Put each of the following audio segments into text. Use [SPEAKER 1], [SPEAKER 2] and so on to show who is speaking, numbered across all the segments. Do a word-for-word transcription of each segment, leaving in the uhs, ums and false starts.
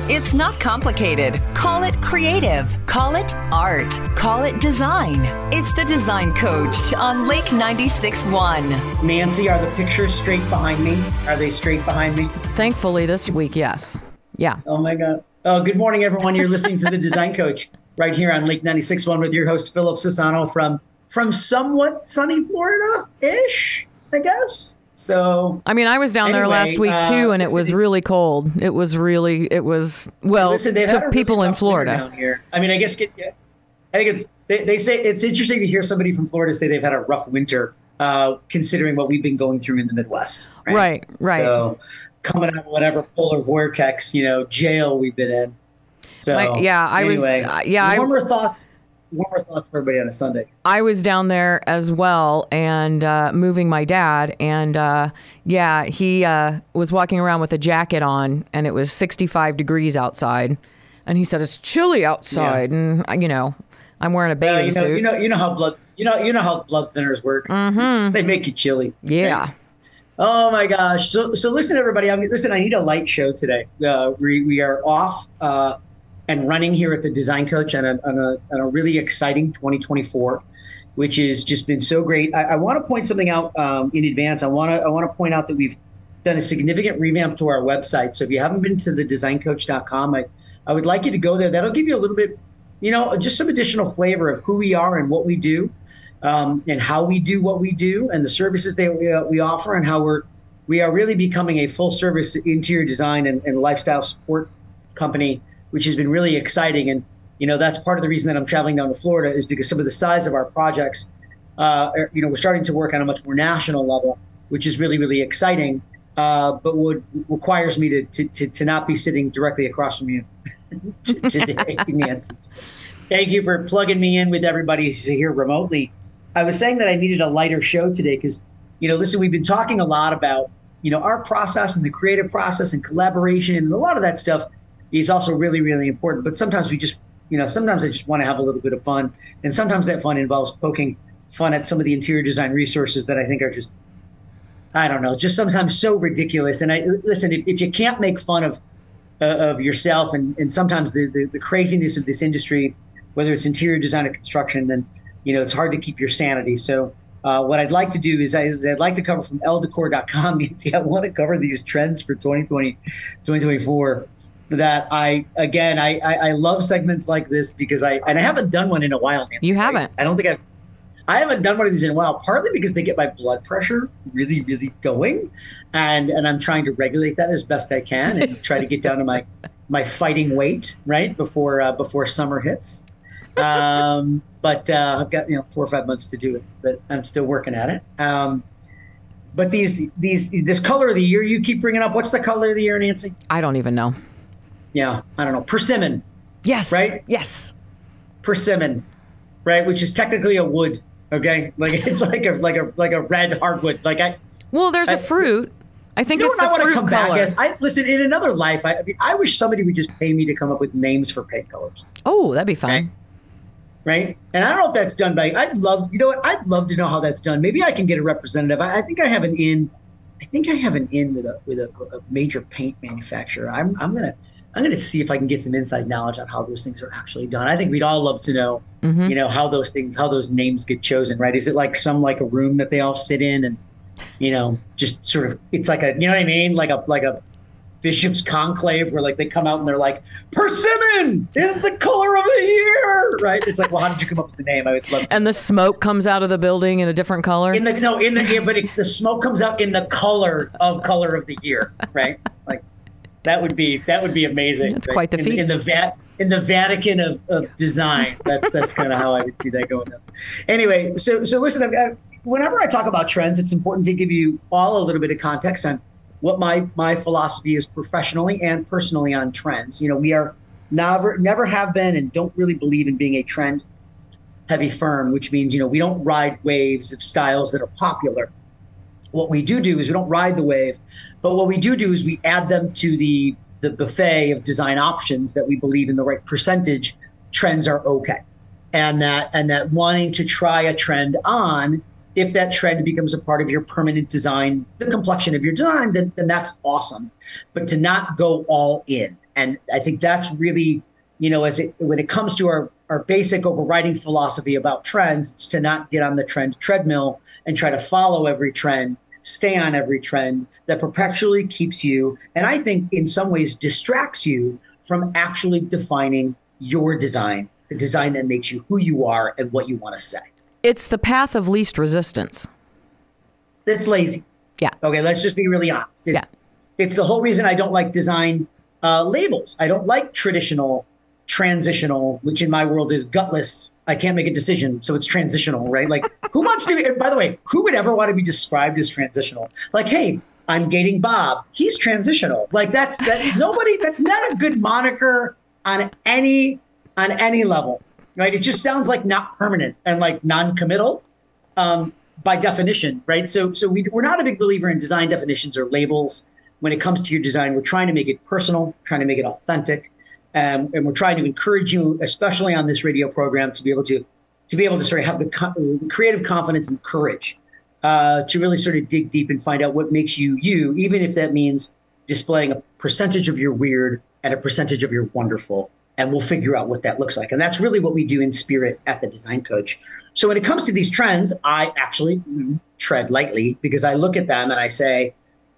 [SPEAKER 1] It's not complicated. Call it creative. Call it art. Call it design. It's the Design Coach on Lake ninety-six point one.
[SPEAKER 2] Nancy, are the pictures straight behind me? Are they straight behind me?
[SPEAKER 3] Thankfully this week, yes. Yeah.
[SPEAKER 2] Oh my God. Oh, good morning, everyone. You're listening to the Design Coach right here on Lake ninety-six point one with your host, Philip Sassano from, from somewhat sunny Florida-ish, I guess. So,
[SPEAKER 3] I mean, I was down
[SPEAKER 2] anyway,
[SPEAKER 3] there last week too, uh, and it was really cold. It was really, it was, well,
[SPEAKER 2] listen,
[SPEAKER 3] to people
[SPEAKER 2] really
[SPEAKER 3] in Florida.
[SPEAKER 2] Down here. I mean, I guess, get, I think it's, they, they say it's interesting to hear somebody from Florida say they've had a rough winter, uh, considering what we've been going through in the Midwest. Right,
[SPEAKER 3] right. right.
[SPEAKER 2] So, coming out of whatever polar vortex, you know, jail we've been in. So,
[SPEAKER 3] My, yeah, I
[SPEAKER 2] anyway,
[SPEAKER 3] was, uh, yeah.
[SPEAKER 2] Warmer
[SPEAKER 3] I,
[SPEAKER 2] thoughts. Warmer thoughts for everybody on a Sunday.
[SPEAKER 3] I was down there as well and uh, moving my dad. And uh, yeah, he uh, was walking around with a jacket on and it was sixty-five degrees outside. And he said, it's chilly outside. Yeah. And, you know, I'm wearing a bathing
[SPEAKER 2] uh, you know,
[SPEAKER 3] suit.
[SPEAKER 2] You know, you know how blood, you know, you know how blood thinners work.
[SPEAKER 3] Mm-hmm.
[SPEAKER 2] They make you chilly.
[SPEAKER 3] Yeah.
[SPEAKER 2] Right? Oh my gosh. So, so listen, everybody. I mean, listen, I need a light show today. Uh, we, we are off uh, and running here at the Design Coach on a, on a, on a really exciting twenty twenty-four, which has just been so great. I, I want to point something out um, in advance. I want to I want to point out that we've done a significant revamp to our website. So if you haven't been to the design coach dot com, I, I would like you to go there. That'll give you a little bit, you know, just some additional flavor of who we are and what we do, um, and how we do what we do, and the services that we, uh, we offer, and how we're we are really becoming a full service interior design and, and lifestyle support company, which has been really exciting. And, you know, that's part of the reason that I'm traveling down to Florida is because some of the size of our projects, uh, are, you know, we're starting to work on a much more national level, which is really, really exciting, uh, but would requires me to, to, to, to not be sitting directly across from you today, Nancy. Thank you for plugging me in with everybody here remotely. I was saying that I needed a lighter show today because, you know, listen, we've been talking a lot about, you know, our process and the creative process and collaboration, and a lot of that stuff is also really, really important. But sometimes we just, you know, sometimes I just want to have a little bit of fun. And sometimes that fun involves poking fun at some of the interior design resources that I think are just, I don't know, just sometimes so ridiculous. And I listen, if, if you can't make fun of uh, of yourself and, and sometimes the, the, the craziness of this industry, whether it's interior design or construction, then, you know, it's hard to keep your sanity. So uh, what I'd like to do is, I, is I'd like to cover from elle decor dot com. Nancy, I want to cover these trends for twenty twenty, twenty twenty-four. That I, again, I, I, I love segments like this because I, and I haven't done one in a while, Nancy.
[SPEAKER 3] You haven't?
[SPEAKER 2] I, I don't think I've, I haven't done one of these in a while, partly because they get my blood pressure really, really going. And, and I'm trying to regulate that as best I can and try to get down to my, my fighting weight, right, before, uh, before summer hits. Um, but uh, I've got, you know, four or five months to do it, but I'm still working at it. Um, but these, these, this color of the year you keep bringing up, what's the color of the year, Nancy?
[SPEAKER 3] I don't even know.
[SPEAKER 2] Yeah, I don't know. Persimmon.
[SPEAKER 3] Yes.
[SPEAKER 2] Right?
[SPEAKER 3] Yes.
[SPEAKER 2] Persimmon, right? Which is technically a wood. Okay, like it's like a like a like a red hardwood. Like I.
[SPEAKER 3] Well, there's
[SPEAKER 2] I,
[SPEAKER 3] a fruit. I think
[SPEAKER 2] you know
[SPEAKER 3] it's
[SPEAKER 2] what
[SPEAKER 3] the
[SPEAKER 2] I
[SPEAKER 3] fruit
[SPEAKER 2] want to come
[SPEAKER 3] color.
[SPEAKER 2] back as? I listen in another life. I, I mean, I wish somebody would just pay me to come up with names for paint colors.
[SPEAKER 3] Oh, that'd be fun.
[SPEAKER 2] Right? Right? And I don't know if that's done by. I'd love. You know what? I'd love to know how that's done. Maybe I can get a representative. I, I think I have an in. I think I have an in with a with a, a major paint manufacturer. I'm I'm gonna. I'm going to see if I can get some inside knowledge on how those things are actually done. I think we'd all love to know, mm-hmm. you know, how those things, how those names get chosen, right? Is it like some like a room that they all sit in and, you know, just sort of, it's like a, you know what I mean? Like a, like a bishop's conclave where like they come out and they're like, persimmon is the color of the year, right? It's like, well, how did you come up with the name? I would love to.
[SPEAKER 3] And the smoke comes out of the building in a different color?
[SPEAKER 2] In the, no, in the, yeah, but it, the smoke comes out in the color of color of the year, right? Like, That would be that would be amazing.
[SPEAKER 3] That's
[SPEAKER 2] right?
[SPEAKER 3] quite the
[SPEAKER 2] in,
[SPEAKER 3] feat.
[SPEAKER 2] In the vat in the Vatican of, of design. That, that's kind of how I would see that going on. Anyway, so so listen. I've got, whenever I talk about trends, it's important to give you all a little bit of context on what my my philosophy is professionally and personally on trends. You know, we are never never have been and don't really believe in being a trend heavy firm, which means, you know, we don't ride waves of styles that are popular. What we do do is we don't ride the wave, but what we do do is we add them to the, the buffet of design options that we believe in the right percentage trends are okay. And that and that wanting to try a trend on, if that trend becomes a part of your permanent design, the complexion of your design, then, then that's awesome. But to not go all in. and I think that's really, you know, as it when it comes to our, our basic overriding philosophy about trends, it's to not get on the trend treadmill and try to follow every trend, stay on every trend that perpetually keeps you, and I think in some ways distracts you from actually defining your design, the design that makes you who you are and what you want to say.
[SPEAKER 3] It's the path of least resistance.
[SPEAKER 2] It's lazy.
[SPEAKER 3] Yeah.
[SPEAKER 2] Okay, let's just be really honest. It's,
[SPEAKER 3] yeah.
[SPEAKER 2] it's the whole reason I don't like design uh, labels. I don't like traditional, transitional, which in my world is gutless. I can't make a decision, so it's transitional, right? Like, who wants to be, by the way, who would ever want to be described as transitional? Like, hey, I'm dating Bob. He's transitional. Like, that's, that, nobody, that's not a good moniker on any, on any level, right? It just sounds like not permanent and like non-committal. Um, by definition, right? So so we, we're not a big believer in design definitions or labels. When it comes to your design, we're trying to make it personal, trying to make it authentic, um, and we're trying to encourage you, especially on this radio program, to be able to to be able to sort of have the co- creative confidence and courage uh, to really sort of dig deep and find out what makes you you, even if that means displaying a percentage of your weird and a percentage of your wonderful, and we'll figure out what that looks like. And that's really what we do in spirit at the Design Coach. So when it comes to these trends, I actually tread lightly because I look at them and I say,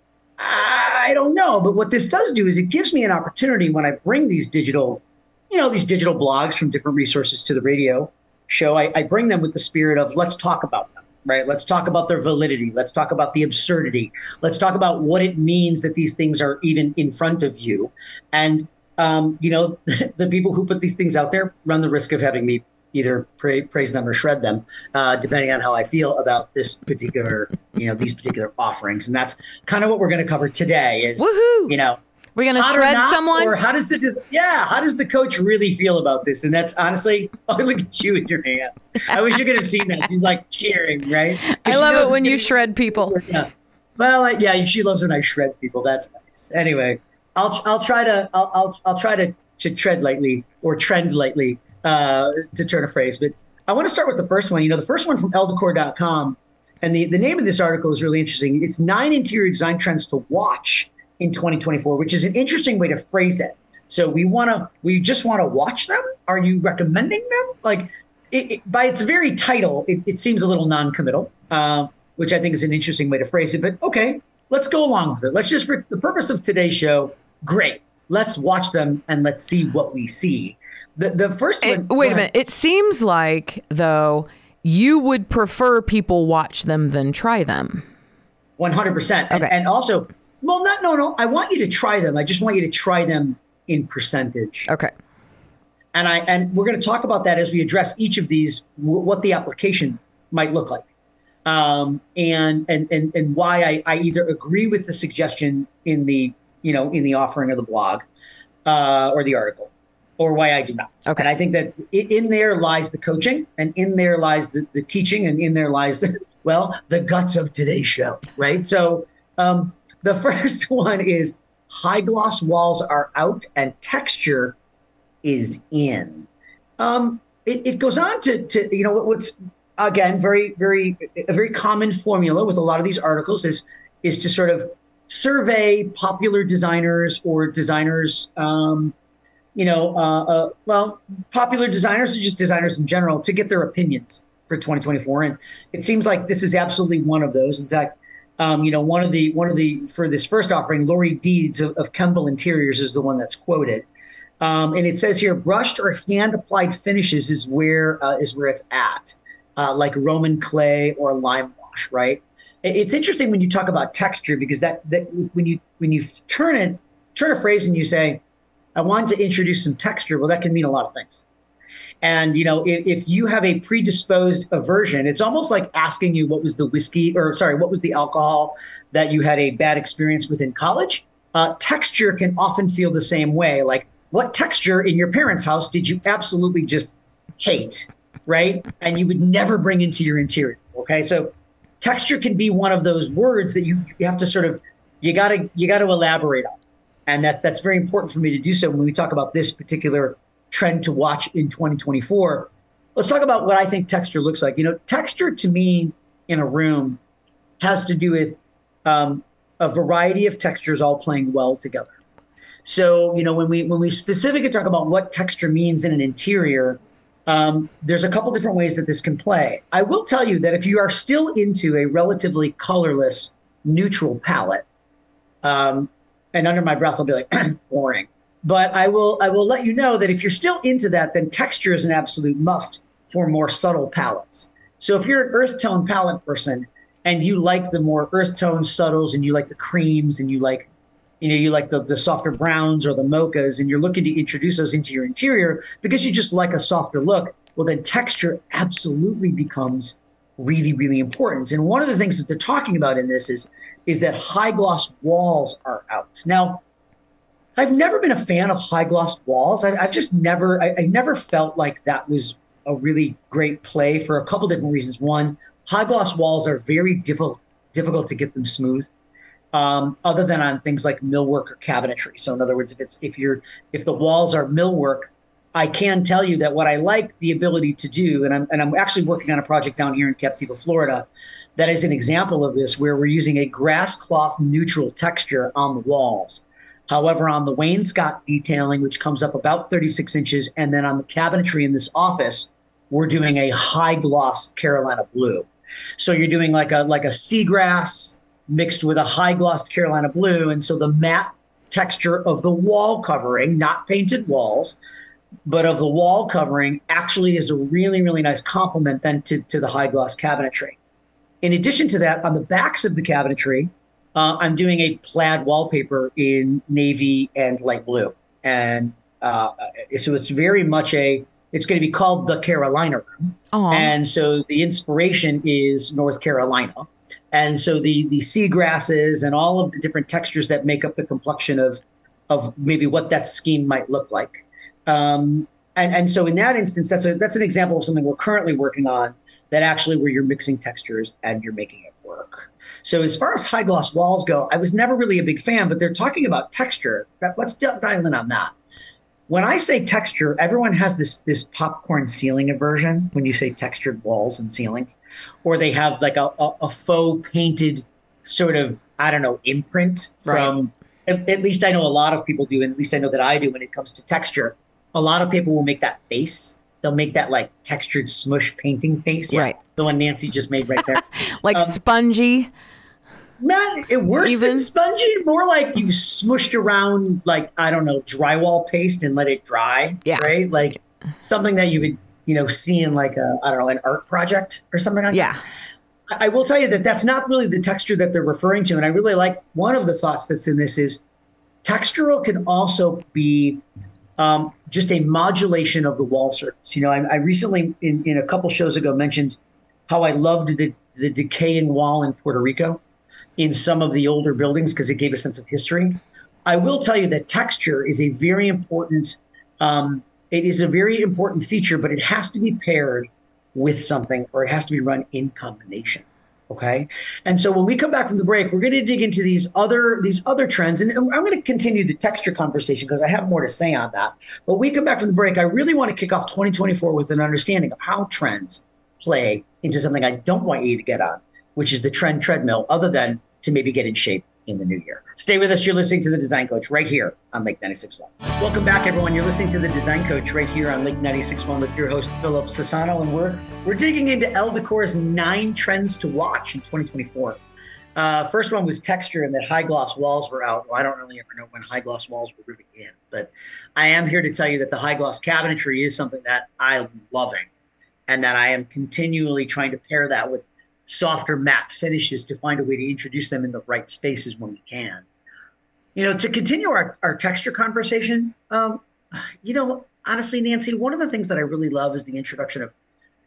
[SPEAKER 2] I don't know. But what this does do is it gives me an opportunity when I bring these digital, you know, these digital blogs from different resources to the radio show. I, I bring them with the spirit of let's talk about them, right? Let's talk about their validity. Let's talk about the absurdity. Let's talk about what it means that these things are even in front of you. And, um, you know, the people who put these things out there run the risk of having me either pra- praise them or shred them, uh, depending on how I feel about this particular, you know, these particular offerings. And that's kind of what we're going to cover today is,
[SPEAKER 3] Woohoo!
[SPEAKER 2] you know,
[SPEAKER 3] we're going to shred
[SPEAKER 2] not,
[SPEAKER 3] someone?
[SPEAKER 2] Or how does the, des- yeah, how does the coach really feel about this? And that's honestly, oh, look at you with your hands. I wish you could have seen that. She's like cheering, right?
[SPEAKER 3] I love it when you shred people.
[SPEAKER 2] Yeah. Well, uh, yeah, she loves when I shred people. That's nice. Anyway, I'll, I'll try to, I'll, I'll, I'll try to, to tread lightly or trend lightly. Uh, to turn a phrase, but I want to start with the first one. You know, the first one from elle decor dot com, and the, the name of this article is really interesting. It's nine interior design trends to watch in twenty twenty-four, which is an interesting way to phrase it. So we want to, we just want to watch them. Are you recommending them? Like, it, it, by its very title, it, it seems a little non-committal, uh, which I think is an interesting way to phrase it. But okay, let's go along with it. Let's just, for the purpose of today's show, great. Let's watch them and let's see what we see. The, the first one.
[SPEAKER 3] It, wait a minute. It seems like, though, you would prefer people watch them than try them.
[SPEAKER 2] one hundred percent. Okay. And, and also, well, not, no, no. I want you to try them. I just want you to try them in percentage.
[SPEAKER 3] Okay.
[SPEAKER 2] And I and we're going to talk about that as we address each of these, w- what the application might look like. Um, and, and, and, and why I, I either agree with the suggestion in the, you know, in the offering of the blog uh, or the article, or why I do not.
[SPEAKER 3] Okay.
[SPEAKER 2] And I think that in there lies the coaching, and in there lies the, the teaching, and in there lies, well, the guts of today's show, right? So um, the first one is high gloss walls are out and texture is in. Um, it, it goes on to, to, you know, what's, again, very, very, a very common formula with a lot of these articles is, is to sort of survey popular designers or designers, um, you know, uh, uh, well, popular designers or just designers in general to get their opinions for twenty twenty-four. And it seems like this is absolutely one of those. In fact, um, you know, one of the, one of the, for this first offering, Lori Deeds of, of Kemble Interiors is the one that's quoted. Um, and it says here, brushed or hand applied finishes is where, uh, is where it's at, uh, like Roman clay or lime wash, right? It's interesting when you talk about texture, because that, that when you, when you turn it, turn a phrase and you say, I want to introduce some texture, well, that can mean a lot of things. And, you know, if, if you have a predisposed aversion, it's almost like asking you what was the whiskey or sorry, what was the alcohol that you had a bad experience with in college. Uh, texture can often feel the same way. Like, what texture in your parents' house did you absolutely just hate, right? And you would never bring into your interior. Okay. So texture can be one of those words that you, you have to sort of, you gotta, you gotta elaborate on. And that that's very important for me to do so when we talk about this particular trend to watch in twenty twenty-four. Let's talk about what I think texture looks like. You know, texture to me in a room has to do with um, a variety of textures all playing well together. So, you know, when we when we specifically talk about what texture means in an interior, um, there's a couple different ways that this can play. I will tell you that if you are still into a relatively colorless, neutral palette, um, and under my breath I'll be like, boring. But I will I will let you know that if you're still into that, then texture is an absolute must for more subtle palettes. So if you're an earth tone palette person and you like the more earth tone subtles and you like the creams and you like, you know, you like the, the softer browns or the mochas and you're looking to introduce those into your interior because you just like a softer look, well, then texture absolutely becomes really, really important. And one of the things that they're talking about in this is, is that high gloss walls are out. Now, I've never been a fan of high gloss walls. I, I've just never, I, I never felt like that was a really great play for a couple different reasons. One, high gloss walls are very difficult, difficult to get them smooth. Um, other than on things like millwork or cabinetry. So in other words, if it's if you're if the walls are millwork, I can tell you that what I like the ability to do, and I'm and I'm actually working on a project down here in Captiva, Florida, that is an example of this, where we're using a grass cloth neutral texture on the walls. However, on the wainscot detailing, which comes up about thirty-six inches, and then on the cabinetry in this office, we're doing a high gloss Carolina blue. So you're doing like a like a seagrass mixed with a high glossed Carolina blue. And so the matte texture of the wall covering, not painted walls, but of the wall covering actually is a really, really nice complement then to, to the high gloss cabinetry. In addition to that, on the backs of the cabinetry, uh, I'm doing a plaid wallpaper in navy and light blue. And uh, so it's very much a, it's going to be called the Carolina Room. Aww. And so the inspiration is North Carolina. And so the the seagrasses and all of the different textures that make up the complexion of of maybe what that scheme might look like. Um, and, and so in that instance, that's a, that's an example of something we're currently working on that actually where you're mixing textures and you're making it work. So as far as high gloss walls go, I was never really a big fan, but they're talking about texture. That, let's dial in on that. When I say texture, everyone has this this popcorn ceiling aversion when you say textured walls and ceilings, or they have like a, a, a faux painted sort of, I don't know, imprint from, right. at, at least I know a lot of people do, and at least I know that I do when it comes to texture. A lot of people will make that face. They'll make that like textured smush painting face. Yeah, right. The one Nancy just made right there.
[SPEAKER 3] like um, spongy.
[SPEAKER 2] Man, it worse Even? than spongy, more like you smushed around like, I don't know, drywall paste and let it dry, yeah. right? Like something that you would, you know, see in like a, I don't know, an art project or something like
[SPEAKER 3] yeah.
[SPEAKER 2] that. I will tell you that that's not really the texture that they're referring to. And I really like one of the thoughts that's in this is textural can also be um, just a modulation of the wall surface. You know, I, I recently in, in a couple shows ago mentioned how I loved the, the decaying wall in Puerto Rico in some of the older buildings because it gave a sense of history. I will tell you that texture is a very important, um, it is a very important feature, but it has to be paired with something or it has to be run in combination, okay? And so when we come back from the break, we're gonna dig into these other these other trends, and I'm gonna continue the texture conversation because I have more to say on that. But when we come back from the break, I really wanna kick off twenty twenty-four with an understanding of how trends play into something I don't want you to get on, which is the trend treadmill, other than to maybe get in shape in the new year. Stay with us. You're listening to The Design Coach right here on Lake ninety-six point one. Welcome back, everyone. You're listening to The Design Coach right here on Lake ninety-six point one with your host, Philip Sassano, and we're we're digging into Elle Decor's nine trends to watch in twenty twenty-four. Uh, first one was texture and that high gloss walls were out. Well, I don't really ever know when high gloss walls were really in, but I am here to tell you that the high gloss cabinetry is something that I'm loving and that I am continually trying to pair that with softer matte finishes to find a way to introduce them in the right spaces when we can. You know, to continue our, our texture conversation, um, you know, honestly, Nancy, one of the things that I really love is the introduction of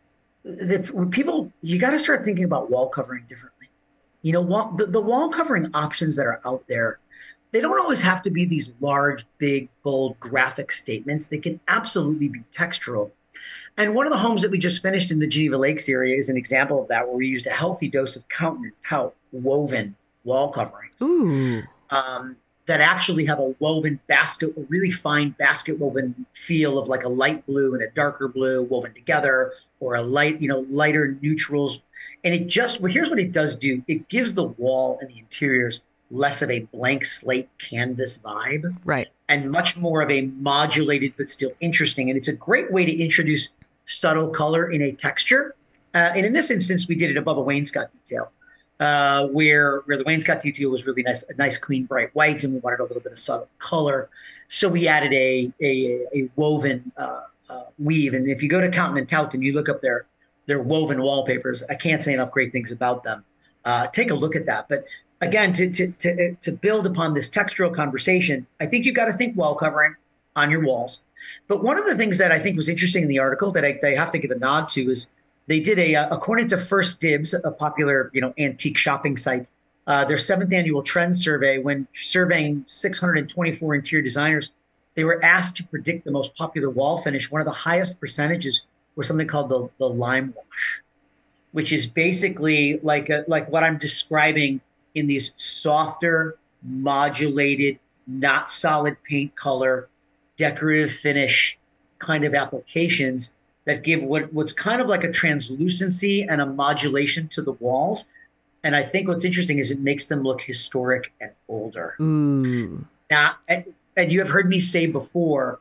[SPEAKER 2] the, when people, you got to start thinking about wall covering differently. You know, wall, the, the wall covering options that are out there, they don't always have to be these large, big, bold graphic statements. They can absolutely be textural. And one of the homes that we just finished in the Geneva Lakes area is an example of that, where we used a healthy dose of countenance tout woven wall coverings
[SPEAKER 3] Ooh.
[SPEAKER 2] Um, that actually have a woven basket, a really fine basket woven feel of like a light blue and a darker blue woven together, or a light, you know, lighter neutrals. And it just, well, here's what it does do. It gives the wall and the interiors less of a blank slate canvas vibe.
[SPEAKER 3] Right.
[SPEAKER 2] and much more of a modulated but still interesting. And it's a great way to introduce subtle color in a texture. Uh, and in this instance, we did it above a wainscot detail, uh, where where the wainscot detail was really nice, a nice, clean, bright white, and we wanted a little bit of subtle color. So we added a a, a woven uh, uh, weave. And if you go to Continental and you look up their their woven wallpapers, I can't say enough great things about them. Uh, take a look at that. But again, to to to to build upon this textural conversation, I think you've got to think wall covering on your walls. But one of the things that I think was interesting in the article that I, they have to give a nod to is they did a, uh, according to First Dibs, a popular, you know, antique shopping site, uh, their seventh annual trend survey, when surveying six hundred twenty-four interior designers, they were asked to predict the most popular wall finish. One of the highest percentages was something called the, the lime wash, which is basically like a, like what I'm describing in these softer, modulated, not solid paint color, decorative finish kind of applications that give what, what's kind of like a translucency and a modulation to the walls. And I think what's interesting is it makes them look historic and older.
[SPEAKER 3] Ooh.
[SPEAKER 2] Now, and, and you have heard me say before,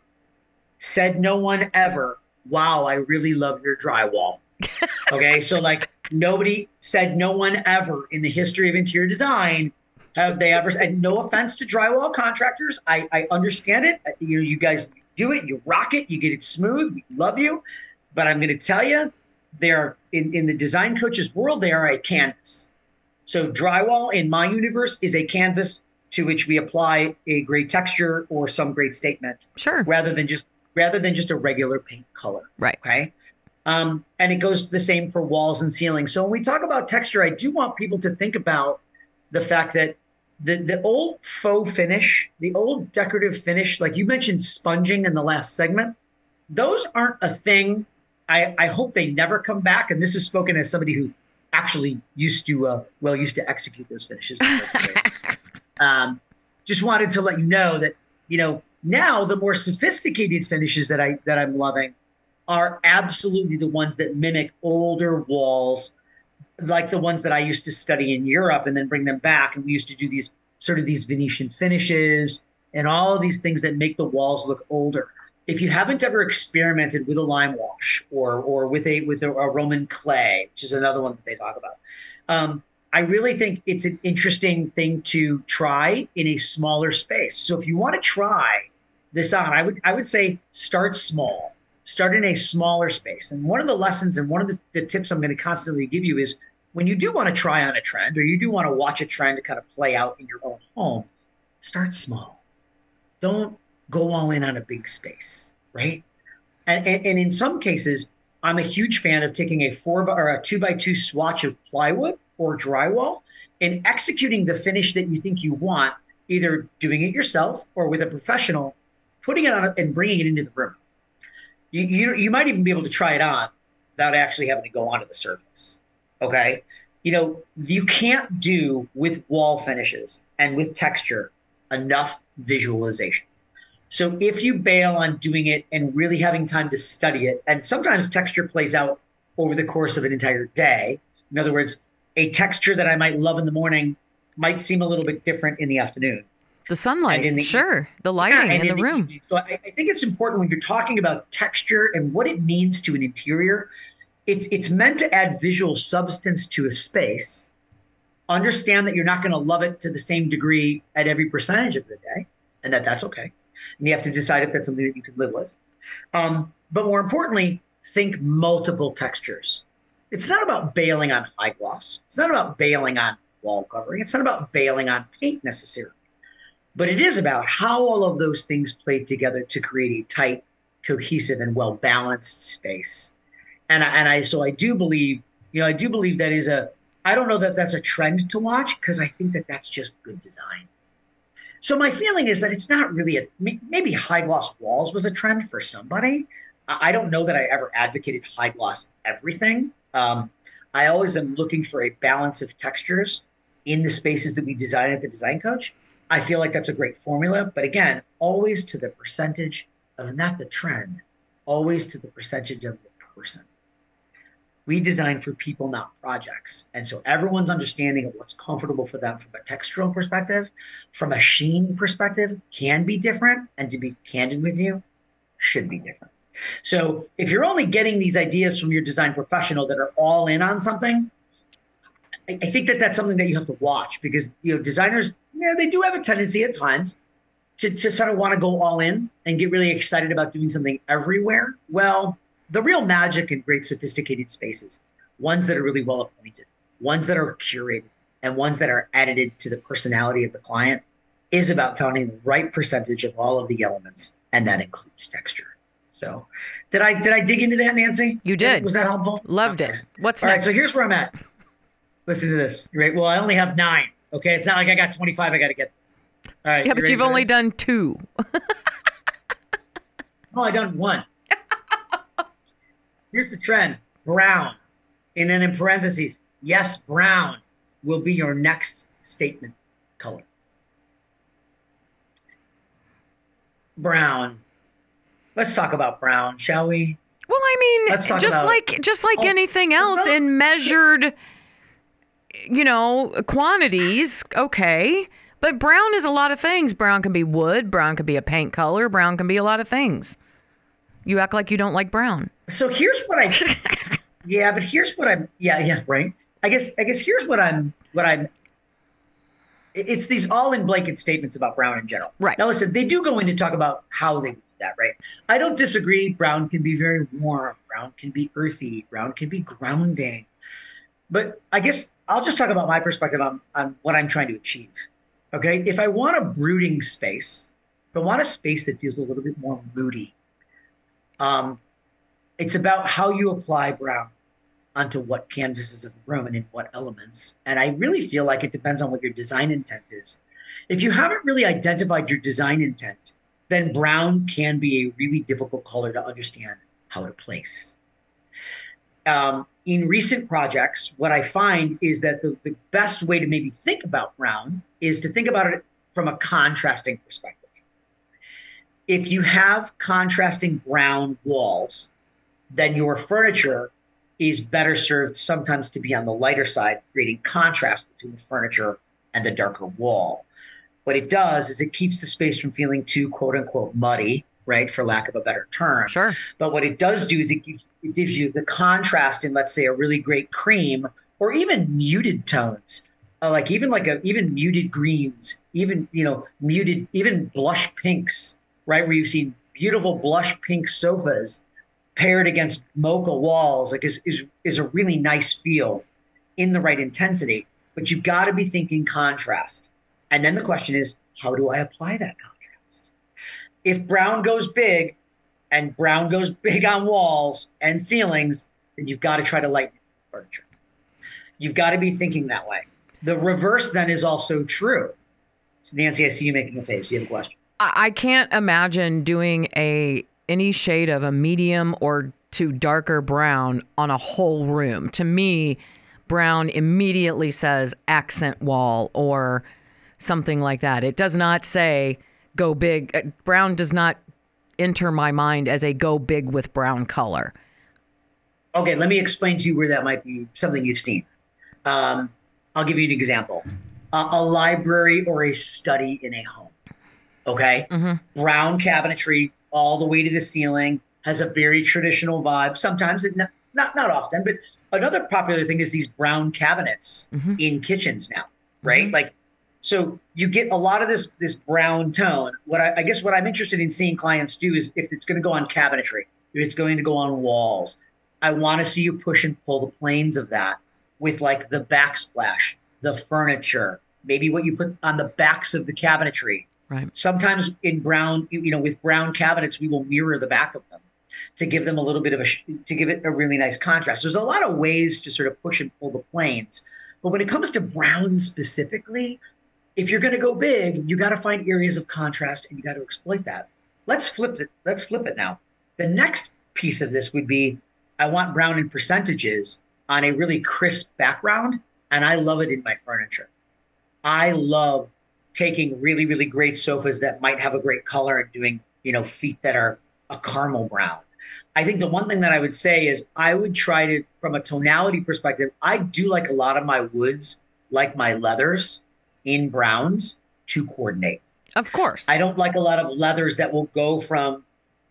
[SPEAKER 2] said no one ever, wow, I really love your drywall. Okay, so like nobody said, no one ever in the history of interior design have they ever, and no offense to drywall contractors, I, I understand it. You know, you guys do it, you rock it, you get it smooth, we love you. But I'm going to tell you, they're in, in the design coach's world, they are a canvas. So drywall in my universe is a canvas to which we apply a great texture or some great statement.
[SPEAKER 3] Sure.
[SPEAKER 2] Rather than just rather than just a regular paint color.
[SPEAKER 3] Right.
[SPEAKER 2] Okay. Um, and it goes the same for walls and ceilings. So when we talk about texture, I do want people to think about the fact that the, the old faux finish, the old decorative finish, like you mentioned sponging in the last segment, those aren't a thing. I, I hope they never come back. And this is spoken as somebody who actually used to, uh, well, used to execute those finishes. um, just wanted to let you know that, you know, now the more sophisticated finishes that I that I'm loving are absolutely the ones that mimic older walls, like the ones that I used to study in Europe and then bring them back. And we used to do these sort of these Venetian finishes and all of these things that make the walls look older. If you haven't ever experimented with a lime wash or or with a with a, a Roman clay, which is another one that they talk about, um, I really think it's an interesting thing to try in a smaller space. So if you want to try this on, I would I would say start small. Start in a smaller space. And one of the lessons and one of the, the tips I'm going to constantly give you is when you do want to try on a trend or you do want to watch a trend to kind of play out in your own home, start small. Don't go all in on a big space, right? And, and, and in some cases, I'm a huge fan of taking a four by, or a two by two swatch of plywood or drywall and executing the finish that you think you want, either doing it yourself or with a professional, putting it on a, and bringing it into the room. You, you you might even be able to try it on without actually having to go onto the surface. Okay, you know you can't do with wall finishes and with texture enough visualization. So if you bail on doing it and really having time to study it, and sometimes texture plays out over the course of an entire day. In other words, a texture that I might love in the morning might seem a little bit different in the afternoon.
[SPEAKER 3] The sunlight,
[SPEAKER 2] the,
[SPEAKER 3] sure. The lighting
[SPEAKER 2] yeah,
[SPEAKER 3] in,
[SPEAKER 2] in
[SPEAKER 3] the room.
[SPEAKER 2] The, so I, I think it's important when you're talking about texture and what it means to an interior. It, it's meant to add visual substance to a space. Understand that you're not going to love it to the same degree at every percentage of the day, and that that's okay. And you have to decide if that's something that you can live with. Um, but more importantly, think multiple textures. It's not about bailing on high gloss. It's not about bailing on wall covering. It's not about bailing on paint necessarily. But it is about how all of those things play together to create a tight, cohesive, and well-balanced space. And I, and I, so I do believe, you know, I do believe that is a, I don't know that that's a trend to watch because I think that that's just good design. So my feeling is that it's not really a, maybe high gloss walls was a trend for somebody. I don't know that I ever advocated high gloss everything. Um, I always am looking for a balance of textures in the spaces that we design at the Design Coach. I feel like that's a great formula, but again, always to the percentage of not the trend, always to the percentage of the person. We design for people, not projects. And so everyone's understanding of what's comfortable for them from a textural perspective, from a sheen perspective, can be different. And to be candid with you, should be different. So if you're only getting these ideas from your design professional that are all in on something, I, I think that that's something that you have to watch, because, you know, designers, yeah, they do have a tendency at times to, to sort of want to go all in and get really excited about doing something everywhere. Well, the real magic in great sophisticated spaces, ones that are really well appointed, ones that are curated, and ones that are edited to the personality of the client, is about finding the right percentage of all of the elements, and that includes texture. So did I did I dig into that, Nancy?
[SPEAKER 3] You did.
[SPEAKER 2] Was that helpful?
[SPEAKER 3] Loved
[SPEAKER 2] Okay.
[SPEAKER 3] it. What's
[SPEAKER 2] All
[SPEAKER 3] next?
[SPEAKER 2] right, so here's where I'm at. Listen to this. Right. Well, I only have nine. Okay. It's not like I got twenty-five I got to get. All right.
[SPEAKER 3] Yeah,
[SPEAKER 2] you
[SPEAKER 3] but
[SPEAKER 2] ready
[SPEAKER 3] you've
[SPEAKER 2] for
[SPEAKER 3] only
[SPEAKER 2] this?
[SPEAKER 3] done two.
[SPEAKER 2] Oh, I done one. Here's the trend. Brown. And then in parentheses, yes, brown will be your next statement color. Brown. Let's talk about brown, shall we?
[SPEAKER 3] Well, I mean,
[SPEAKER 2] Let's talk
[SPEAKER 3] just
[SPEAKER 2] about-
[SPEAKER 3] like just like
[SPEAKER 2] Oh,
[SPEAKER 3] anything else
[SPEAKER 2] no.
[SPEAKER 3] in measured, you know, quantities, okay. But brown is a lot of things. Brown can be wood. Brown can be a paint color. Brown can be a lot of things. You act like you don't like brown.
[SPEAKER 2] So here's what I Yeah, but here's what I'm yeah, yeah, right. I guess I guess here's what I'm what I'm it's these all in blanket statements about brown in general.
[SPEAKER 3] Right.
[SPEAKER 2] Now listen, they do go in to talk about how they do that, right? I don't disagree. Brown can be very warm, brown can be earthy, brown can be grounding. But I guess I'll just talk about my perspective on, on what I'm trying to achieve. Okay. If I want a brooding space, if I want a space that feels a little bit more moody, um, it's about how you apply brown onto what canvases of the room and in what elements. And I really feel like it depends on what your design intent is. If you haven't really identified your design intent, then brown can be a really difficult color to understand how to place. Um, in recent projects, what I find is that the, the best way to maybe think about brown is to think about it from a contrasting perspective. If you have contrasting brown walls, then your furniture is better served sometimes to be on the lighter side, creating contrast between the furniture and the darker wall. What it does is it keeps the space from feeling too, quote unquote, muddy, right, for lack of a better term.
[SPEAKER 3] Sure.
[SPEAKER 2] But what it does do is it gives, it gives you the contrast in, let's say, a really great cream or even muted tones, uh, like even like a even muted greens, even, you know, muted, even blush pinks, right, where you've seen beautiful blush pink sofas paired against mocha walls, like is, is, is a really nice feel in the right intensity. But you've got to be thinking contrast. And then the question is, how do I apply that contrast? If brown goes big and brown goes big on walls and ceilings, then you've got to try to lighten furniture. You've got to be thinking that way. The reverse then is also true. So Nancy, I see you making a face. You have a question.
[SPEAKER 3] I I can't imagine doing a any shade of a medium or to darker brown on a whole room. To me, brown immediately says accent wall or something like that. It does not say go big. Uh, Brown does not enter my mind as a go big with brown color.
[SPEAKER 2] Okay, let me explain to you where that might be something you've seen. Um, I'll give you an example. Uh, a library or a study in a home. Okay?
[SPEAKER 3] Mm-hmm.
[SPEAKER 2] Brown cabinetry all the way to the ceiling, has a very traditional vibe. Sometimes, it, not, not not often, but another popular thing is these brown cabinets
[SPEAKER 3] Mm-hmm.
[SPEAKER 2] in kitchens now, right?
[SPEAKER 3] Mhm.
[SPEAKER 2] Like, so you get a lot of this this brown tone. What I, I guess what I'm interested in seeing clients do is if it's going to go on cabinetry, if it's going to go on walls, I want to see you push and pull the planes of that with like the backsplash, the furniture, maybe what you put on the backs of the cabinetry.
[SPEAKER 3] Right.
[SPEAKER 2] Sometimes in brown, you know, with brown cabinets, we will mirror the back of them to give them a little bit of a, to give it a really nice contrast. There's a lot of ways to sort of push and pull the planes. But when it comes to brown specifically, if you're going to go big, you got to find areas of contrast and you got to exploit that. Let's flip it. Let's flip it now. The next piece of this would be, I want brown in percentages on a really crisp background. And I love it in my furniture. I love taking really, really great sofas that might have a great color and doing, you know, feet that are a caramel brown. I think the one thing that I would say is I would try to, from a tonality perspective, I do like a lot of my woods, like my leathers in browns to coordinate.
[SPEAKER 3] Of course.
[SPEAKER 2] I don't like a lot of leathers that will go from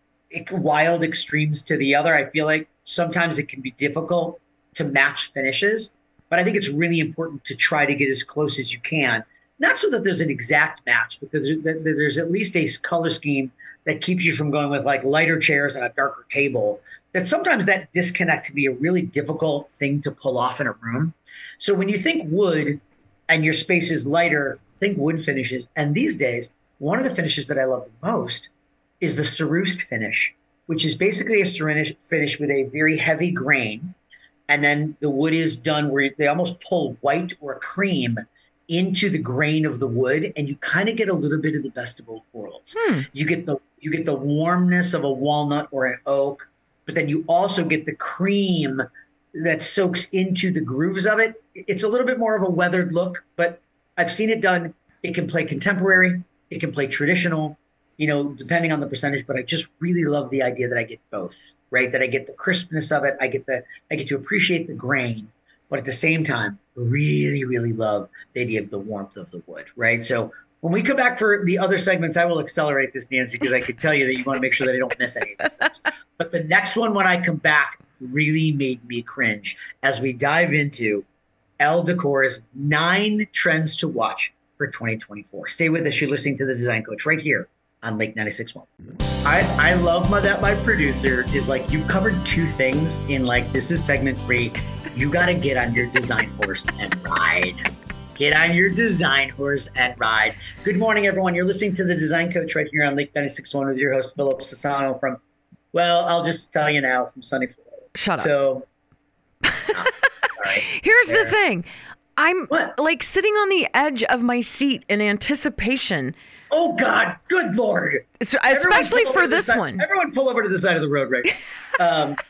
[SPEAKER 2] wild extremes to the other. I feel like sometimes it can be difficult to match finishes, but I think it's really important to try to get as close as you can. Not so that there's an exact match, but there's, that there's at least a color scheme that keeps you from going with like lighter chairs and a darker table. That sometimes that disconnect can be a really difficult thing to pull off in a room. So when you think wood and your space is lighter, think wood finishes. And these days, one of the finishes that I love the most is the Cerused finish, which is basically a ceramic finish with a very heavy grain. And then the wood is done where they almost pull white or cream into the grain of the wood, and you kind of get a little bit of the best of both worlds. Hmm. You get the you get the warmness of a walnut or an oak, but then you also get the cream that soaks into the grooves of it. It's a little bit more of a weathered look, but I've seen it done. It can play contemporary, it can play traditional, you know, depending on the percentage, but I just really love the idea that I get both, right? That I get the crispness of it, I get the I get to appreciate the grain, but at the same time, really, really love the idea of the warmth of the wood, right? So when we come back for the other segments, I will accelerate this, Nancy, because I can tell you that you want to make sure that I don't miss any of these things. But the next one, when I come back, really made me cringe as we dive into Elle Decor's nine trends to watch for twenty twenty-four. Stay with us. You're listening to The Design Coach right here on Lake ninety-six point one. I, I love my, that my producer is like, you've covered two things in like, this is segment three. You got to get on your design horse and ride. Get on your design horse and ride. Good morning, everyone. You're listening to The Design Coach right here on Lake ninety-six point one with your host, Philip Sassano from, well, I'll just tell you now, from sunny Florida.
[SPEAKER 3] Shut up.
[SPEAKER 2] So, oh, right,
[SPEAKER 3] here's
[SPEAKER 2] there.
[SPEAKER 3] the thing. I'm
[SPEAKER 2] what?
[SPEAKER 3] like sitting on the edge of my seat in anticipation.
[SPEAKER 2] Oh, God. Good Lord.
[SPEAKER 3] So, especially for this
[SPEAKER 2] side,
[SPEAKER 3] one.
[SPEAKER 2] Everyone pull over to the side of the road right now. Um,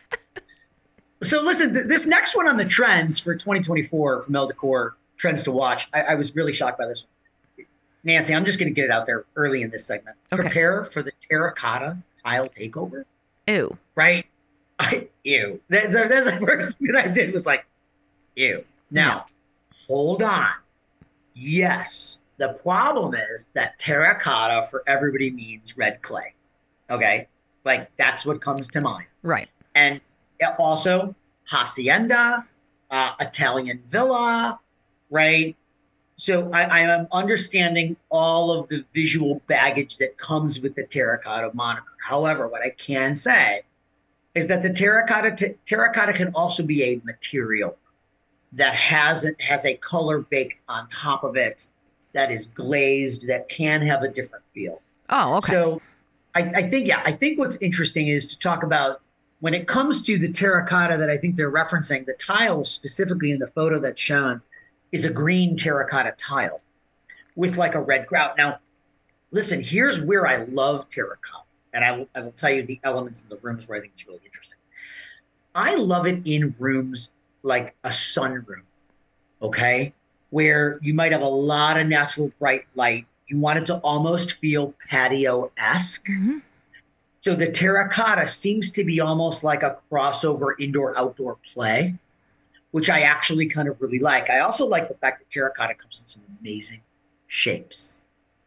[SPEAKER 2] so listen, th- this next one on the trends for twenty twenty-four from Elle Decor, trends to watch, I, I was really shocked by this one. Nancy, I'm just going to get it out there early in this segment. Okay. Prepare for the terracotta tile takeover.
[SPEAKER 3] Ew.
[SPEAKER 2] Right? I, ew. That's the first thing that I did was like, ew. Now, yeah. Hold on. Yes. The problem is that terracotta for everybody means red clay. Okay? Like, that's what comes to mind.
[SPEAKER 3] Right.
[SPEAKER 2] And also, hacienda, uh, Italian villa, right? So I, I am understanding all of the visual baggage that comes with the terracotta moniker. However, what I can say is that the terracotta t- terracotta can also be a material that has has a color baked on top of it, that is glazed, that can have a different feel.
[SPEAKER 3] Oh, okay.
[SPEAKER 2] So I, I think, yeah, I think what's interesting is to talk about when it comes to the terracotta that I think they're referencing, the tile specifically in the photo that's shown is a green terracotta tile with like a red grout. Now, listen, here's where I love terracotta. And I will, I will tell you the elements in the rooms where I think it's really interesting. I love it in rooms like a sunroom, okay? Where you might have a lot of natural bright light. You want it to almost feel patio-esque. Mm-hmm. So the terracotta seems to be almost like a crossover indoor-outdoor play, which I actually kind of really like. I also like the fact that terracotta comes in some amazing shapes.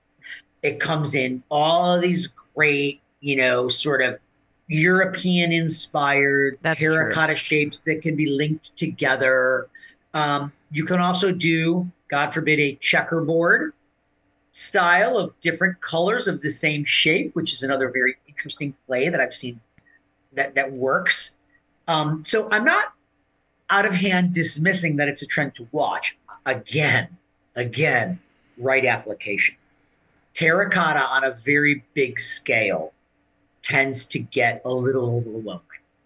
[SPEAKER 2] It comes in all of these great, you know, sort of European-inspired
[SPEAKER 3] That's
[SPEAKER 2] terracotta
[SPEAKER 3] true.
[SPEAKER 2] shapes that can be linked together. Um, you can also do, God forbid, a checkerboard style of different colors of the same shape, which is another very interesting play that I've seen that, that works. Um, so I'm not out of hand dismissing that it's a trend to watch. Again, again, right application. Terracotta on a very big scale tends to get a little overwhelming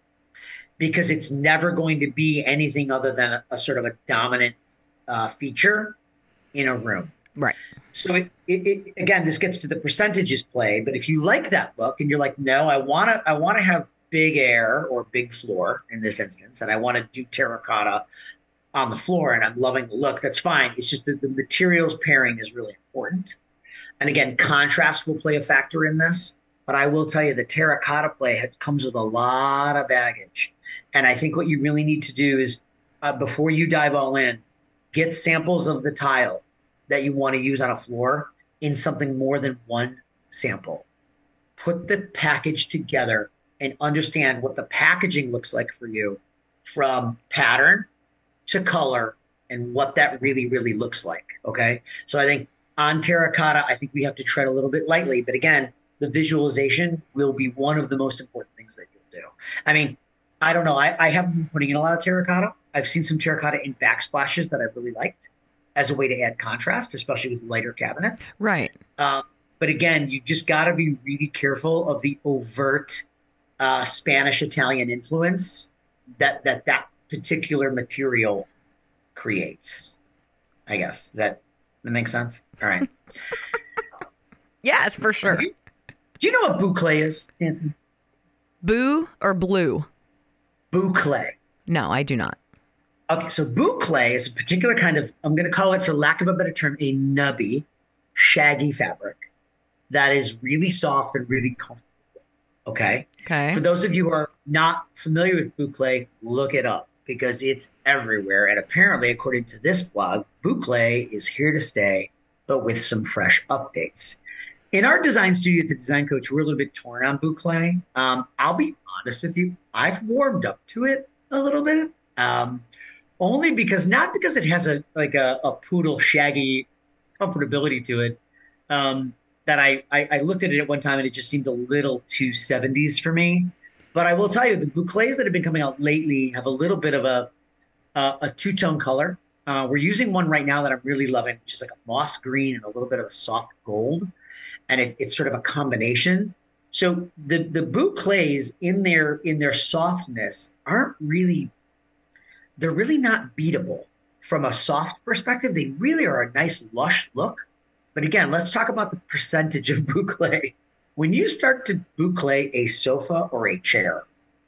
[SPEAKER 2] because it's never going to be anything other than a, a sort of a dominant uh, feature in a room.
[SPEAKER 3] Right.
[SPEAKER 2] So it, it, it, again, this gets to the percentages play, but if you like that look and you're like, no, I want to, I want to have big air or big floor in this instance, and I want to do terracotta on the floor and I'm loving the look, that's fine. It's just that the materials pairing is really important. And again, contrast will play a factor in this. But I will tell you, the terracotta play comes with a lot of baggage. And I think what you really need to do is, uh, before you dive all in, get samples of the tile that you want to use on a floor in something more than one sample. Put the package together and understand what the packaging looks like for you, from pattern to color and what that really, really looks like. Okay. So I think on terracotta, I think we have to tread a little bit lightly, but again, the visualization will be one of the most important things that you'll do. I mean, I don't know. I, I haven't been putting in a lot of terracotta. I've seen some terracotta in backsplashes that I've really liked as a way to add contrast, especially with lighter cabinets.
[SPEAKER 3] Right.
[SPEAKER 2] Um, but again, you just got to be really careful of the overt uh, Spanish-Italian influence that, that that particular material creates. I guess. Does that, that make sense? All right.
[SPEAKER 3] Yes, for sure.
[SPEAKER 2] Do you know what boucle is, Nancy?
[SPEAKER 3] Boo or blue?
[SPEAKER 2] Boucle.
[SPEAKER 3] No, I do not.
[SPEAKER 2] Okay, so boucle is a particular kind of, I'm going to call it, for lack of a better term, a nubby, shaggy fabric that is really soft and really comfortable. Okay?
[SPEAKER 3] Okay.
[SPEAKER 2] For those of you who are not familiar with boucle, look it up because it's everywhere. And apparently, according to this blog, boucle is here to stay, but with some fresh updates. In our design studio at the Design Coach, we're a little bit torn on boucle. Um, I'll be honest with you, I've warmed up to it a little bit. Um, only because, not because it has a like a, a poodle shaggy comfortability to it, um, that I, I, I looked at it at one time and it just seemed a little too seventies for me. But I will tell you, the boucles that have been coming out lately have a little bit of a, a, a two-tone color. Uh, we're using one right now that I'm really loving, which is like a moss green and a little bit of a soft gold. And it, it's sort of a combination. So the the boucles in their in their softness aren't really, they're really not beatable from a soft perspective. They really are a nice lush look. But again, let's talk about the percentage of boucle. When you start to boucle a sofa or a chair,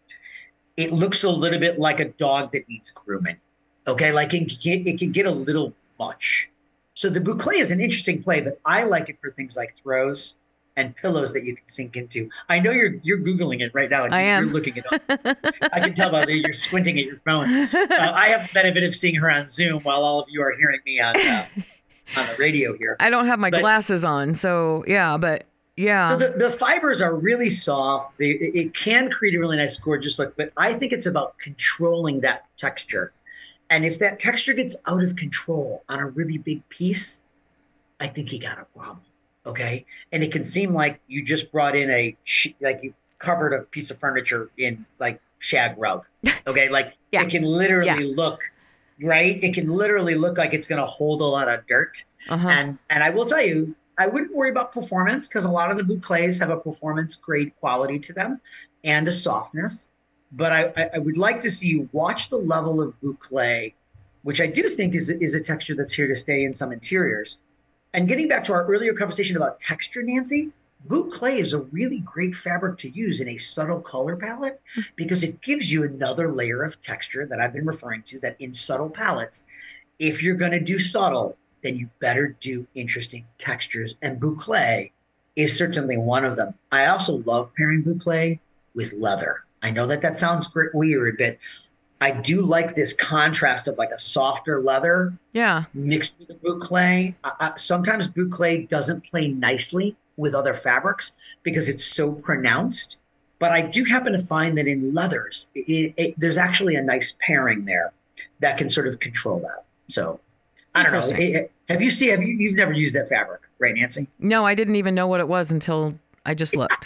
[SPEAKER 2] it looks a little bit like a dog that needs grooming. Okay, like it can get, it can get a little much. So the boucle is an interesting play, but I like it for things like throws and pillows that you can sink into. I know you're you're Googling it right now. And
[SPEAKER 3] I
[SPEAKER 2] you're,
[SPEAKER 3] am.
[SPEAKER 2] You're looking it up. I can tell by the you're squinting at your phone. Uh, I have the benefit of seeing her on Zoom while all of you are hearing me on uh, on the radio here.
[SPEAKER 3] I don't have my
[SPEAKER 2] But-
[SPEAKER 3] glasses on, so yeah, but yeah.
[SPEAKER 2] So the, the fibers are really soft. They, it it can create a really nice, gorgeous look, but I think it's about controlling that texture. And if that texture gets out of control on a really big piece, I think you got a problem. Okay. And it can seem like you just brought in a, sh- like you covered a piece of furniture in like shag rug. Okay. Like
[SPEAKER 3] Yeah.
[SPEAKER 2] it can literally
[SPEAKER 3] Yeah.
[SPEAKER 2] look, right? It can literally look like it's going to hold a lot of dirt.
[SPEAKER 3] Uh-huh.
[SPEAKER 2] And, and I will tell you, I wouldn't worry about performance because a lot of the boucles have a performance grade quality to them and a softness. But I, I, I would like to see you watch the level of boucle, which I do think is, is a texture that's here to stay in some interiors. And getting back to our earlier conversation about texture, Nancy, boucle is a really great fabric to use in a subtle color palette because it gives you another layer of texture that I've been referring to, that in subtle palettes, if you're going to do subtle, then you better do interesting textures. And boucle is certainly one of them. I also love pairing boucle with leather. I know that that sounds great, weird, but I do like this contrast of like a softer leather
[SPEAKER 3] Yeah.
[SPEAKER 2] mixed with the boucle. Uh, uh, sometimes boucle doesn't play nicely with other fabrics because it's so pronounced. But I do happen to find that in leathers, it, it, there's actually a nice pairing there that can sort of control that. So I don't know.
[SPEAKER 3] Interesting.
[SPEAKER 2] It- it- have you seen? Have you? You've never used that fabric, right, Nancy?
[SPEAKER 3] No, I didn't even know what it was until I just looked.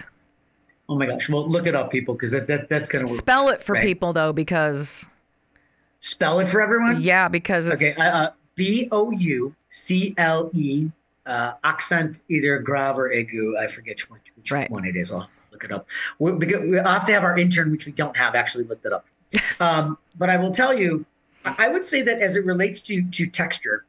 [SPEAKER 2] Oh my gosh! Well, look it up, people, because that, that that's gonna work.
[SPEAKER 3] Spell it for
[SPEAKER 2] Right.
[SPEAKER 3] people though, because
[SPEAKER 2] Spell it for everyone.
[SPEAKER 3] yeah, because it's,
[SPEAKER 2] Okay. Uh, B O U C L E, uh, accent either grave or aigu. I forget which, which
[SPEAKER 3] Right.
[SPEAKER 2] one it is. I'll look it up. We're, because we have to have our intern, which we don't have, actually looked it up. Um, but I will tell you, I I would say that as it relates to to texture,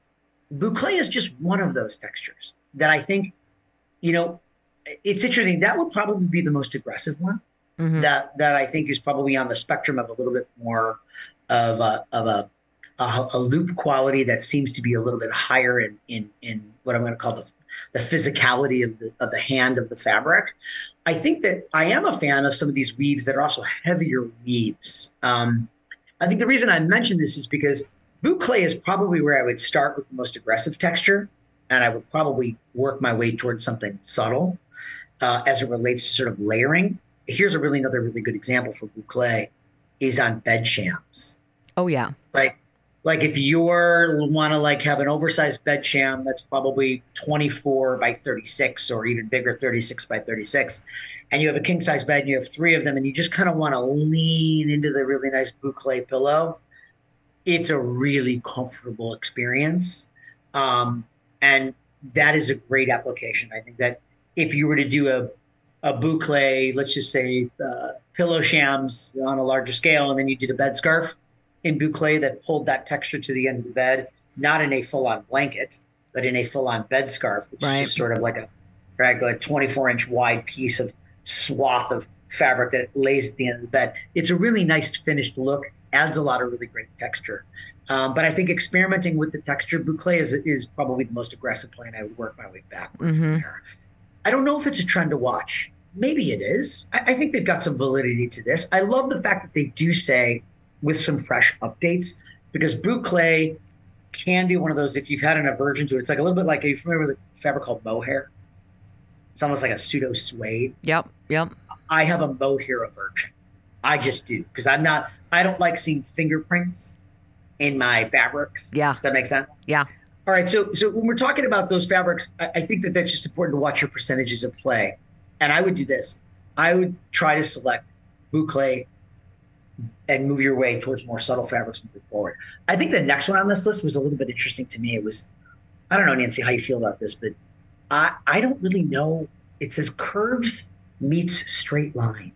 [SPEAKER 2] boucle is just one of those textures that I think, you know, it's interesting. That would probably be the most aggressive one.
[SPEAKER 3] Mhm.
[SPEAKER 2] That that I think is probably on the spectrum of a little bit more of a of a a, a loop quality that seems to be a little bit higher in in in what I'm going to call the the physicality of the, of the hand of the fabric. I think that I am a fan of some of these weaves that are also heavier weaves. Um, I think the reason I mention this is because boucle is probably where I would start with the most aggressive texture, and I would probably work my way towards something subtle uh, as it relates to sort of layering. Here's a really another really good example for boucle is on bed shams.
[SPEAKER 3] Oh yeah.
[SPEAKER 2] Like, like if you're want to like have an oversized bed sham that's probably twenty-four by thirty-six or even bigger, thirty-six by thirty-six, and you have a king size bed and you have three of them and you just kind of want to lean into the really nice boucle pillow, it's a really comfortable experience. Um, and that is a great application. I think that if you were to do a, a boucle, let's just say uh, pillow shams on a larger scale, and then you did a bed scarf in boucle that pulled that texture to the end of the bed, not in a full-on blanket, but in a full-on bed scarf, which
[SPEAKER 3] right.
[SPEAKER 2] is just sort of like a, like a twenty-four inch wide piece of swath of fabric that lays at the end of the bed. It's a really nice finished look, adds a lot of really great texture. Um, but I think experimenting with the texture boucle is, is probably the most aggressive plan. I would work my way backward
[SPEAKER 3] mm-hmm.
[SPEAKER 2] from there. I don't know if it's a trend to watch. Maybe it is. I, I think they've got some validity to this. I love the fact that they do say with some fresh updates, because boucle can be one of those, if you've had an aversion to it, it's like a little bit like, are you familiar with a fabric called mohair? It's almost like a pseudo suede.
[SPEAKER 3] Yep, yep.
[SPEAKER 2] I have a mohair aversion. I just do, because I'm not, I don't like seeing fingerprints in my fabrics.
[SPEAKER 3] Yeah.
[SPEAKER 2] Does that make sense?
[SPEAKER 3] Yeah.
[SPEAKER 2] All right. So, so when we're talking about those fabrics, I, I think that that's just important to watch your percentages of play. And I would do this. I would try to select boucle and move your way towards more subtle fabrics moving forward. I think the next one on this list was a little bit interesting to me. It was, I don't know, Nancy, how you feel about this, but I, I don't really know. It says curves meets straight lines.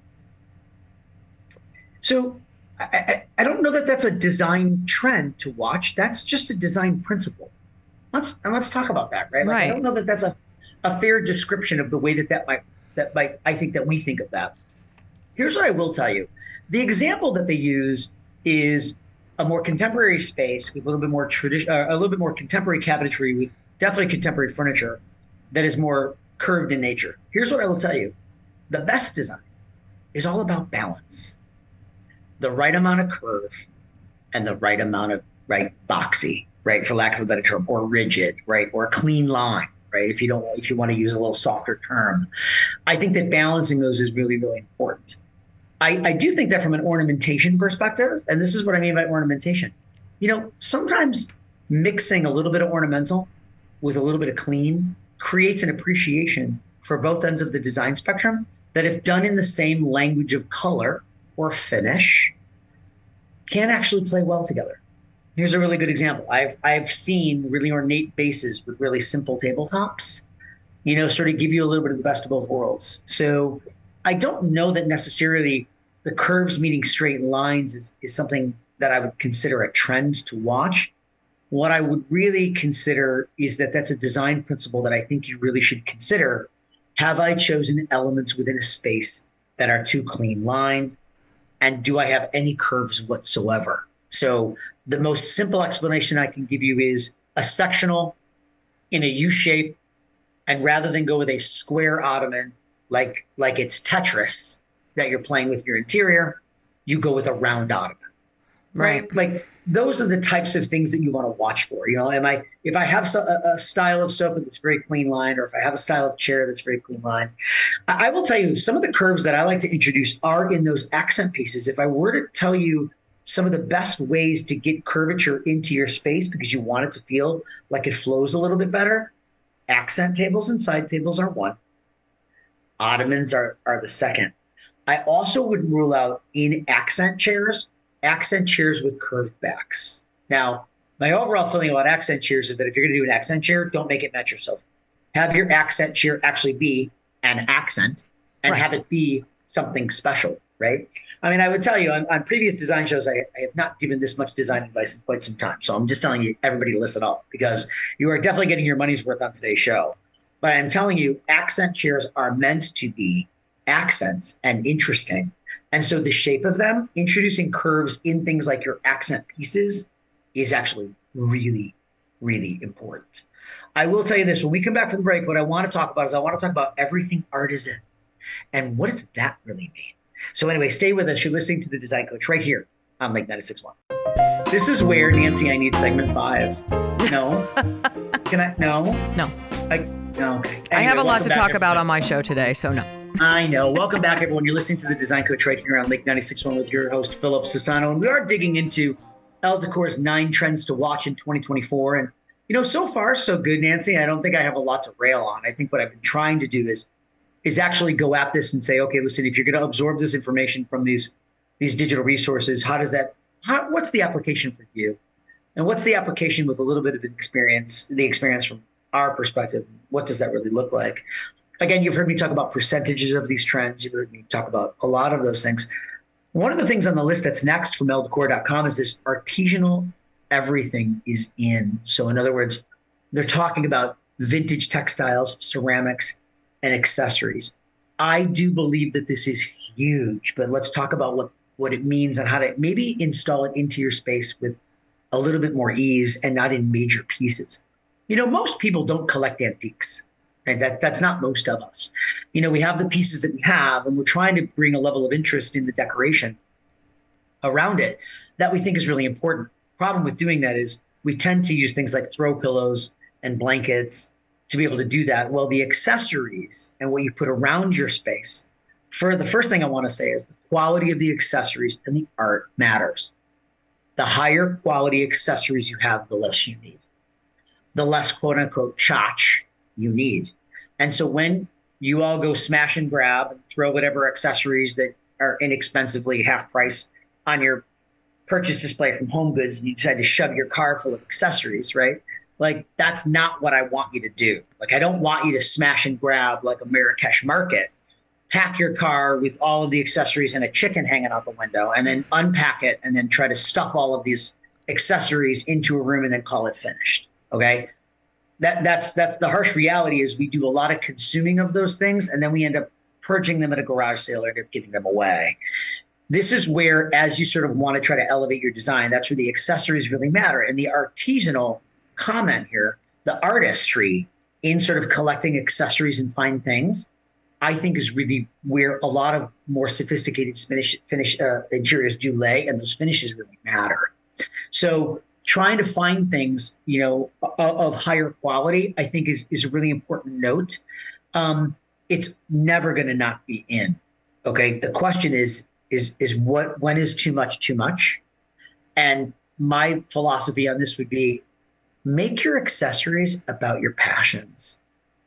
[SPEAKER 2] So I, I, I don't know that that's a design trend to watch. That's just a design principle. Let's and let's talk about that, right? Like,
[SPEAKER 3] right.
[SPEAKER 2] I don't know that that's a, a fair description of the way that that might that might I think that we think of that. Here's what I will tell you: the example that they use is a more contemporary space with a little bit more tradition, uh, a little bit more contemporary cabinetry with definitely contemporary furniture that is more curved in nature. Here's what I will tell you: the best design is all about balance. The right amount of curve and the right amount of right boxy, right, for lack of a better term, or rigid, right, or a clean line, right, if you don't, if you want to use a little softer term. I think that balancing those is really, really important. I, I do think that from an ornamentation perspective, and this is what I mean by ornamentation, you know, sometimes mixing a little bit of ornamental with a little bit of clean creates an appreciation for both ends of the design spectrum that, if done in the same language of color or finish, can actually play well together. Here's a really good example. I've I've seen really ornate bases with really simple tabletops, you know, sort of give you a little bit of the best of both worlds. So I don't know that necessarily the curves meeting straight lines is, is something that I would consider a trend to watch. What I would really consider is that that's a design principle that I think you really should consider. Have I chosen elements within a space that are too clean lined? And do I have any curves whatsoever? So the most simple explanation I can give you is a sectional in a U shape. And rather than go with a square ottoman, like, like it's Tetris that you're playing with your interior, you go with a round ottoman, right? right? Like those are the types of things that you want to watch for. You know, am I, if I have so, a, a style of sofa that's very clean lined, or if I have a style of chair that's very clean lined, I, I will tell you some of the curves that I like to introduce are in those accent pieces. If I were to tell you some of the best ways to get curvature into your space because you want it to feel like it flows a little bit better, accent tables and side tables are one. Ottomans are, are the second. I also would rule out in accent chairs, accent chairs with curved backs. Now, my overall feeling about accent chairs is that if you're going to do an accent chair, don't make it match your sofa. Have your accent chair actually be an accent and right. have it be something special, right? I mean, I would tell you on, on previous design shows, I, I have not given this much design advice in quite some time. So I'm just telling you, everybody to listen up, because you are definitely getting your money's worth on today's show. But I'm telling you, accent chairs are meant to be accents and interesting. And so the shape of them, introducing curves in things like your accent pieces, is actually really, really important. I will tell you this, when we come back from the break, what I want to talk about is I want to talk about everything artisan. And what does that really mean? So anyway, stay with us. You're listening to The Design Coach right here on Lake ninety-six point one. This is where, Nancy, I need segment five. No? Can I? No?
[SPEAKER 3] No.
[SPEAKER 2] I, no, okay. Anyway,
[SPEAKER 3] I have a lot to
[SPEAKER 2] back,
[SPEAKER 3] talk about
[SPEAKER 2] everybody.
[SPEAKER 3] on my show today, so no.
[SPEAKER 2] I know. Welcome back, everyone. You're listening to The Design Coach right here on Lake ninety-six point one with your host, Philip Sassano. And we are digging into Elle Decor's nine trends to watch in twenty twenty-four. And, you know, so far, so good, Nancy. I don't think I have a lot to rail on. I think what I've been trying to do is is actually go at this and say, okay, listen, if you're going to absorb this information from these these digital resources, how does that, how, what's the application for you? And what's the application with a little bit of experience, the experience from our perspective? What does that really look like? Again, you've heard me talk about percentages of these trends. You've heard me talk about a lot of those things. One of the things on the list that's next from elle decor dot com is this artisanal everything is in. So in other words, they're talking about vintage textiles, ceramics, and accessories. I do believe that this is huge, but let's talk about what, what it means and how to maybe install it into your space with a little bit more ease and not in major pieces. You know, most people don't collect antiques, right? That, that's not most of us. You know, we have the pieces that we have, and we're trying to bring a level of interest in the decoration around it that we think is really important. Problem with doing that is we tend to use things like throw pillows and blankets to be able to do that. Well, the accessories and what you put around your space, for the first thing I want to say is the quality of the accessories and the art matters. The higher quality accessories you have, the less you need. The less quote unquote tchotch you need. And so when you all go smash and grab and throw whatever accessories that are inexpensively half price on your purchase display from Home Goods, and you decide to shove your car full of accessories, right? Like, that's not what I want you to do. Like, I don't want you to smash and grab like a Marrakesh market, pack your car with all of the accessories and a chicken hanging out the window, and then unpack it and then try to stuff all of these accessories into a room and then call it finished. Okay. That that's, that's the harsh reality is we do a lot of consuming of those things, and then we end up purging them at a garage sale or end up giving them away. This is where, as you sort of want to try to elevate your design, that's where the accessories really matter. And the artisanal comment here, the artistry in sort of collecting accessories and fine things, I think is really where a lot of more sophisticated finish, finish uh, interiors do lay, and those finishes really matter. So trying to find things, you know, of, of higher quality, I think is, is a really important note. Um, it's never going to not be in. Okay. The question is, is, is what, when is too much, too much? And my philosophy on this would be, make your accessories about your passions,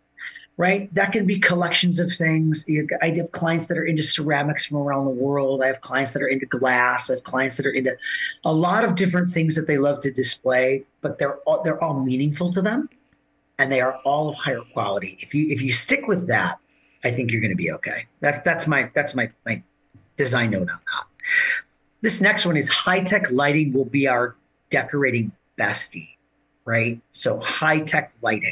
[SPEAKER 2] right? That can be collections of things. I have clients that are into ceramics from around the world. I have clients that are into glass. I have clients that are into a lot of different things that they love to display, but they're all, they're all meaningful to them, and they are all of higher quality. If you if you stick with that, I think you're going to be okay. That that's my that's my my design note on that. This next one is high-tech lighting will be our decorating bestie. Right? So high-tech lighting.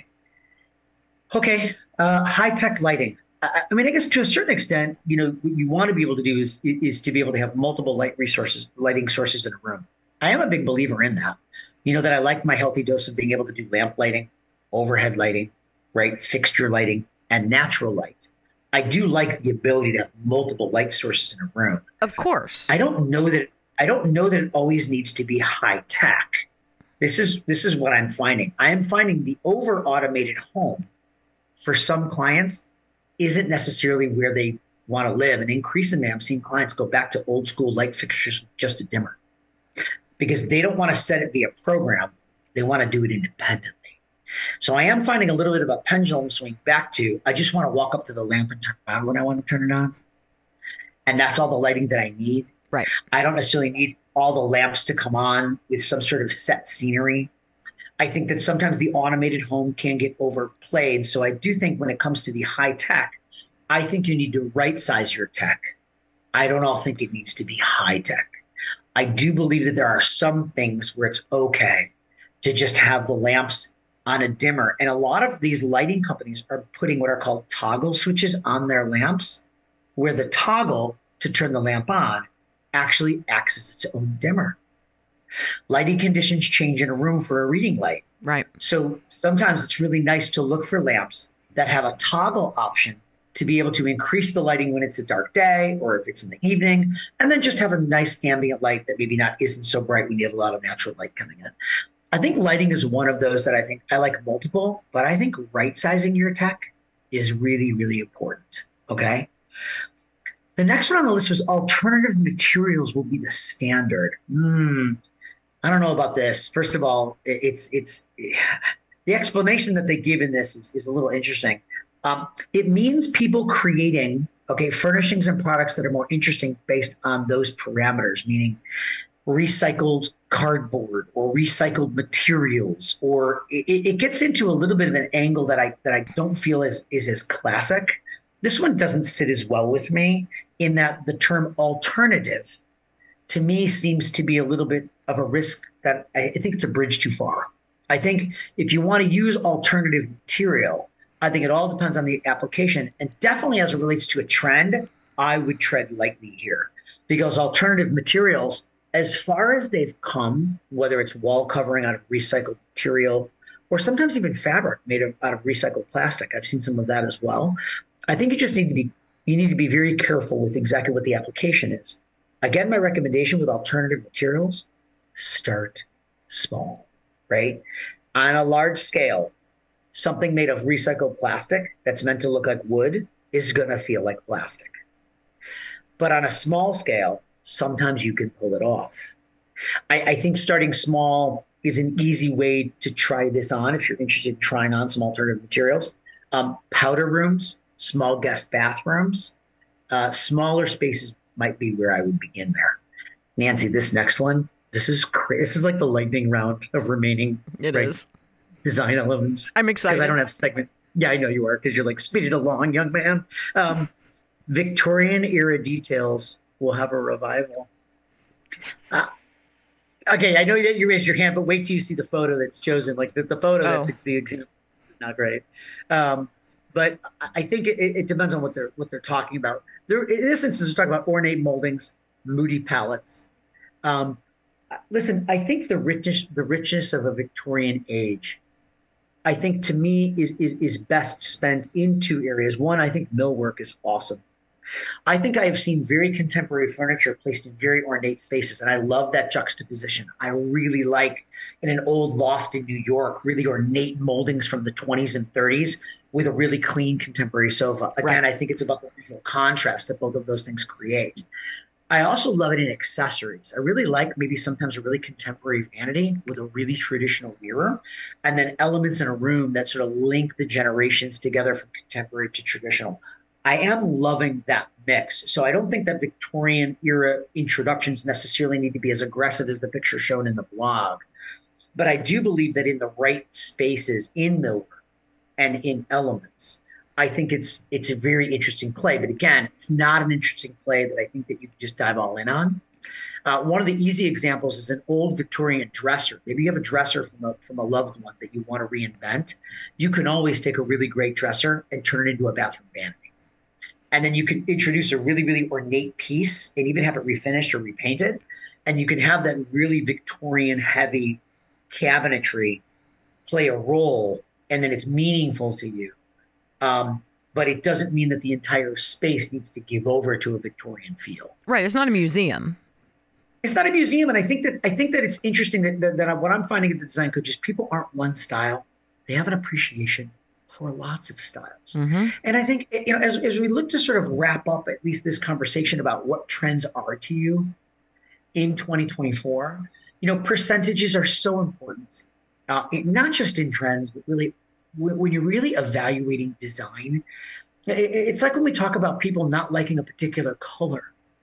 [SPEAKER 2] Okay, uh, high-tech lighting. I, I mean, I guess to a certain extent, you know, what you want to be able to do is, is to be able to have multiple light resources, lighting sources in a room. I am a big believer in that. You know, that I like my healthy dose of being able to do lamp lighting, overhead lighting, right? Fixture lighting, and natural light. I do like the ability to have multiple light sources in a room.
[SPEAKER 3] Of course.
[SPEAKER 2] I don't know that, I don't know that it always needs to be high-tech. This is this is what I'm finding. I am finding the over-automated home for some clients isn't necessarily where they want to live. And increasingly, I'm seeing clients go back to old school light fixtures with just a dimmer because they don't want to set it via program. They want to do it independently. So I am finding a little bit of a pendulum swing back to, I just want to walk up to the lamp and turn it on when I want to turn it on. And that's all the lighting that I need.
[SPEAKER 3] Right.
[SPEAKER 2] I don't necessarily need all the lamps to come on with some sort of set scenery. I think that sometimes the automated home can get overplayed. So I do think when it comes to the high tech, I think you need to right size your tech. I don't all think it needs to be high tech. I do believe that there are some things where it's okay to just have the lamps on a dimmer. And a lot of these lighting companies are putting what are called toggle switches on their lamps, where the toggle to turn the lamp on actually acts as its own dimmer. Lighting conditions change in a room for a reading light.
[SPEAKER 3] Right.
[SPEAKER 2] So sometimes it's really nice to look for lamps that have a toggle option to be able to increase the lighting when it's a dark day or if it's in the evening, and then just have a nice ambient light that maybe not isn't so bright when you have a lot of natural light coming in. I think lighting is one of those that I think I like multiple, but I think right sizing your tech is really, really important. Okay. The next one on the list was alternative materials will be the standard. Hmm. I don't know about this. First of all, it's it's the explanation that they give in this is, is a little interesting. Um, it means people creating, okay, furnishings and products that are more interesting based on those parameters, meaning recycled cardboard or recycled materials, or it, it gets into a little bit of an angle that I that I don't feel is is as classic. This one doesn't sit as well with me in that the term alternative to me seems to be a little bit of a risk that I, I think it's a bridge too far. I think if you want to use alternative material, I think it all depends on the application, and definitely as it relates to a trend, I would tread lightly here because alternative materials, as far as they've come, whether it's wall covering out of recycled material or sometimes even fabric made of, out of recycled plastic, I've seen some of that as well. I think you just need to be, you need to be very careful with exactly what the application is. Again, my recommendation with alternative materials, start small, right? On a large scale, something made of recycled plastic that's meant to look like wood is going to feel like plastic. But on a small scale, sometimes you can pull it off. I, I think starting small is an easy way to try this on if you're interested in trying on some alternative materials. Um, powder rooms, small guest bathrooms, uh, smaller spaces might be where I would begin there. Nancy, this next one, this is cra- this is like the lightning round of remaining.
[SPEAKER 3] It
[SPEAKER 2] right,
[SPEAKER 3] is.
[SPEAKER 2] Design elements.
[SPEAKER 3] I'm excited.
[SPEAKER 2] Because I don't have segment. Yeah, I know you are because you're like, speed it along, young man. Um, Victorian era details will have a revival. Uh, okay, I know that you raised your hand, but wait till you see the photo that's chosen. Like the, the photo
[SPEAKER 3] Oh.
[SPEAKER 2] that's the example is not great. Um, but I think it, it depends on what they're what they're talking about. There, in this instance, we're talking about ornate moldings, moody palettes. Um, listen, I think the richness the richness of a Victorian age, I think to me is, is is best spent in two areas. One, I think millwork is awesome. I think I have seen very contemporary furniture placed in very ornate spaces, and I love that juxtaposition. I really like in an old loft in New York, really ornate moldings from the twenties and thirties with a really clean contemporary sofa. Again,
[SPEAKER 3] Right.
[SPEAKER 2] I think it's about the visual contrast that both of those things create. I also love it in accessories. I really like maybe sometimes a really contemporary vanity with a really traditional mirror, and then elements in a room that sort of link the generations together from contemporary to traditional. I am loving that mix. So I don't think that Victorian era introductions necessarily need to be as aggressive as the picture shown in the blog. But I do believe that in the right spaces in millwork and in elements, I think it's it's a very interesting play. But again, it's not an interesting play that I think that you can just dive all in on. Uh, one of the easy examples is an old Victorian dresser. Maybe you have a dresser from a, from a loved one that you want to reinvent. You can always take a really great dresser and turn it into a bathroom vanity. And then you can introduce a really, really ornate piece and even have it refinished or repainted. And you can have that really Victorian heavy cabinetry play a role, and then it's meaningful to you. Um, but it doesn't mean that the entire space needs to give over to a Victorian feel.
[SPEAKER 3] Right. It's not a museum.
[SPEAKER 2] It's not a museum, and I think that I think that it's interesting that, that, that what I'm finding at the Design Coach is people aren't one style; they have an appreciation for lots of styles.
[SPEAKER 3] Mm-hmm.
[SPEAKER 2] And I think, you know, as as we look to sort of wrap up at least this conversation about what trends are to you in twenty twenty-four, you know, percentages are so important, uh, it, not just in trends, but really when, when you're really evaluating design. It, it's like when we talk about people not liking a particular color.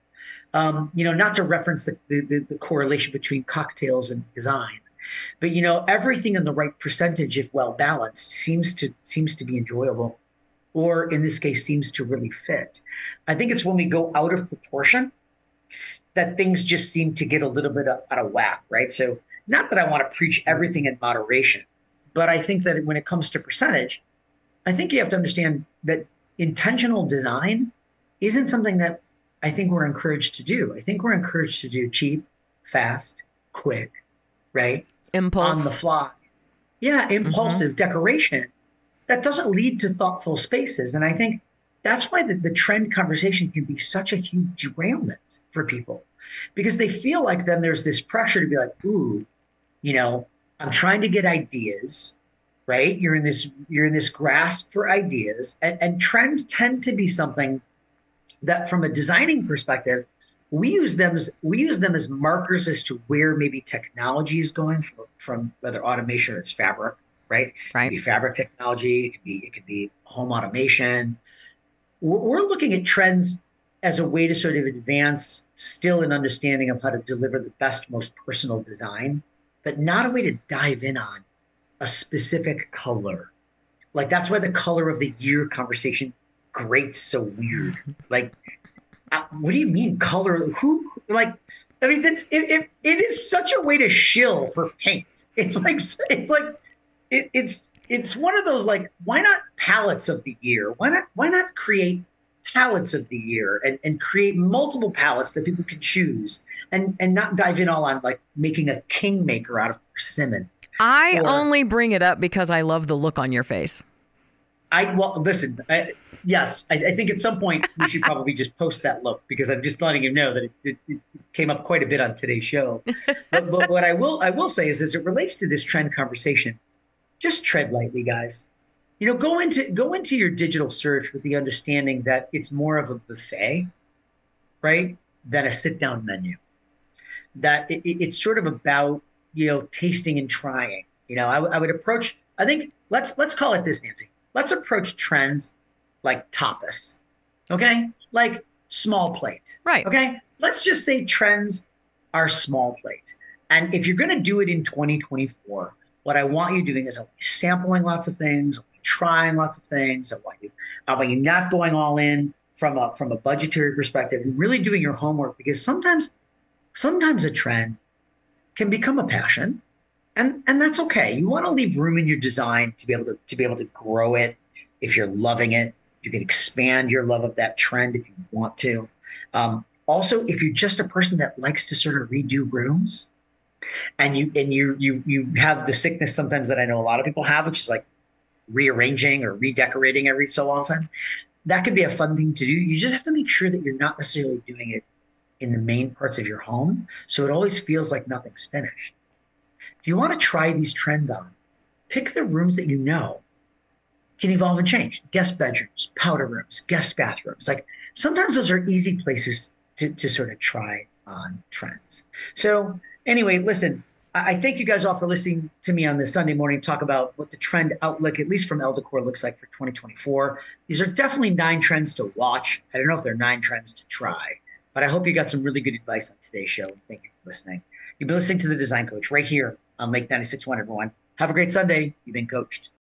[SPEAKER 2] Um, you know, not to reference the, the, the correlation between cocktails and design, but, you know, everything in the right percentage, if well balanced, seems to seems to be enjoyable, or in this case, seems to really fit. I think it's when we go out of proportion that things just seem to get a little bit out of whack, right? So not that I want to preach everything in moderation, but I think that when it comes to percentage, I think you have to understand that intentional design isn't something that I think we're encouraged to do. I think we're encouraged to do cheap, fast, quick, right?
[SPEAKER 3] Impulse.
[SPEAKER 2] On the fly. Yeah, impulsive mm-hmm. decoration that doesn't lead to thoughtful spaces. And I think that's why the, the trend conversation can be such a huge derailment for people, because they feel like then there's this pressure to be like, ooh, you know, I'm trying to get ideas, right? You're in this, you're in this grasp for ideas, and, and trends tend to be something that from a designing perspective, we use them as we use them as markers as to where maybe technology is going from, from whether automation or it's fabric, right?
[SPEAKER 3] Right.
[SPEAKER 2] It could be fabric technology, it could be, it could be home automation. We're, we're looking at trends as a way to sort of advance still an understanding of how to deliver the best, most personal design, but not a way to dive in on a specific color. Like that's why the color of the year conversation grates so weird. Like, uh, what do you mean color? Who, like, I mean, that's, it, it, it is such a way to shill for paint. It's like, it's like, it, it's, it's one of those, like, why not palettes of the year? Why not, why not create palettes of the year and, and create multiple palettes that people can choose and, and not dive in all on like making a kingmaker out of persimmon.
[SPEAKER 3] I
[SPEAKER 2] or,
[SPEAKER 3] only bring it up because I love the look on your face.
[SPEAKER 2] I, well, listen, I, yes, I, I think at some point we should probably just post that look, because I'm just letting you know that it, it, it came up quite a bit on today's show. But, but what I will, I will say is, as it relates to this trend conversation, just tread lightly, guys. You know, go into go into your digital search with the understanding that it's more of a buffet, right, than a sit-down menu. That it, it, it's sort of about, you know, tasting and trying. You know, I, I would approach. I think let's let's call it this, Nancy. Let's approach trends like tapas, okay? Like small plate,
[SPEAKER 3] right?
[SPEAKER 2] Okay. Let's just say trends are small plate, and if you're going to do it in twenty twenty-four, what I want you doing is I want you sampling lots of things. Trying lots of things. I want you, I want you not going all in from a from a budgetary perspective and really doing your homework, because sometimes sometimes a trend can become a passion, and and that's okay. You want to leave room in your design to be able to to be able to grow it. If you're loving it, you can expand your love of that trend if you want to. Um, also, if you're just a person that likes to sort of redo rooms, and you and you you you have the sickness sometimes that I know a lot of people have, which is like rearranging or redecorating every so often, that could be a fun thing to do. You just have to make sure that you're not necessarily doing it in the main parts of your home, so it always feels like nothing's finished. If you want to try these trends on, pick the rooms that you know can evolve and change. Guest bedrooms, powder rooms, guest bathrooms. Like sometimes those are easy places to, to sort of try on trends. So anyway, listen, I thank you guys all for listening to me on this Sunday morning talk about what the trend outlook, at least from Elle Decor, looks like for twenty twenty-four. These are definitely nine trends to watch. I don't know if they're nine trends to try, but I hope you got some really good advice on today's show. Thank you for listening. You've been listening to The Design Coach right here on Lake ninety-six point one, everyone. Have a great Sunday. You've been coached.